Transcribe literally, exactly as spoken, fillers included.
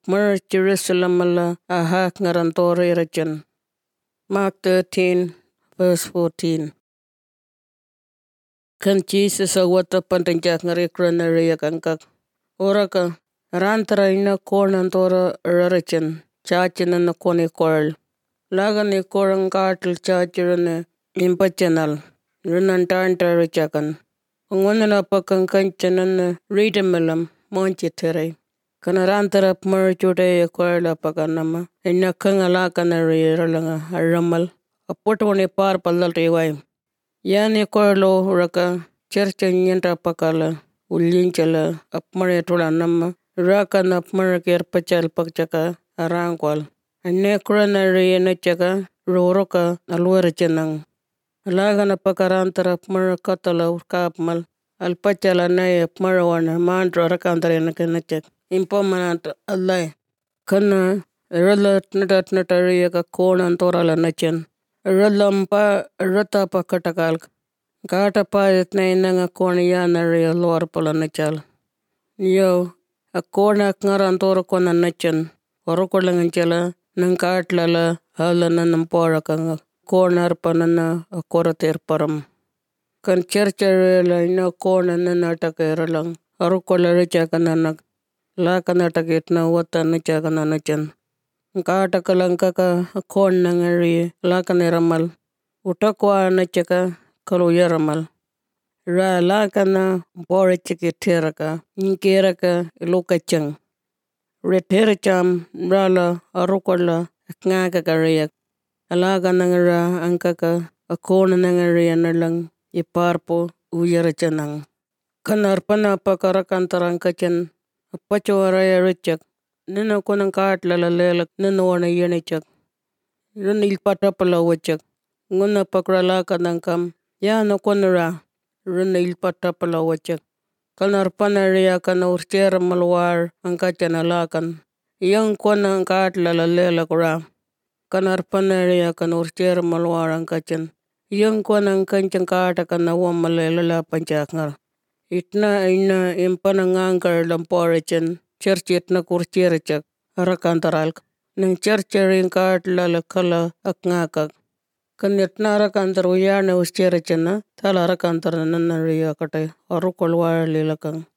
Mer Jerusalem la aha ngarantor irachan. Mark thirteen verse fourteen. Kan Jesus awata pantanjak ngarikranaria kankak. Oraka rantara ina kornantora rarachan. Chachana na kone korl. Laga ni korang kaatl chachirane impachanal. Runantanta richakan. Ungonala pakan kanchanan readamalam monchitere. Kana rantara marchude korla pakanama. Inna kangala kanari ralanga aramal. Apotone par palal rewai. Yani korlo raka church nyanta pakala. Ulinchala apmare tola nama. Raka napmar ker pachal pakchaka arangkwal. Ane kuranari enachaka roroka alwarachanang. Alaga na pakarantara apmar katala kapmal. Alpachala na apmarawana mantra rakantara nakanachak. Impomanant allay. Kana ralat natat natariya kona antorala nachan. Ralampa rata pakatakal. Gata payat na inanga kona yanari lor pala nachal. Yo, a kona ngarantora kona nachan. Orokolanganchala nang kaatlala halana nampora kanga. Kona arpanana a korater param. Kan chercharela ina kona nanatakairalang. Orokola richakananak. Lakanatakit na wata nachakananachan. Kaatakalanka kon nangari lakaneramal. Utakwa nachaka kaluyaramal. Ra lakana borachiki teraka. Inkeraka ilokachang. Reteracham rala arukola ngaka karayak. Alaga nangara angkaka akona nangari analang iparpo uyarachanang. Kanarpana pakarakantarangkachan. Pachowaraya richak. Nina konang kaatlala lelak nina wana yenichak. Runa ilpatapala wachak. Nguna pakralaka nangkam. Ya no konara. Runa ilpatapala wachak. Kanarpana riya kana urchera malwar angkachana lakan. Yang konang kaatlala lelak ra. Kanarpana riya kana urchera malwar angkachan. Yang konang kanchang kaatakana wamalela panchakngar. Itna ina impana ngangkar lamporachan. Churchit na kurchirachak. Arakantaralk. Nang churcharing kaatlala kala akngakak. Kanyatna arakantar uyana uschirachana. Tala arakantar nanariya katay. Arukolwar lilakang.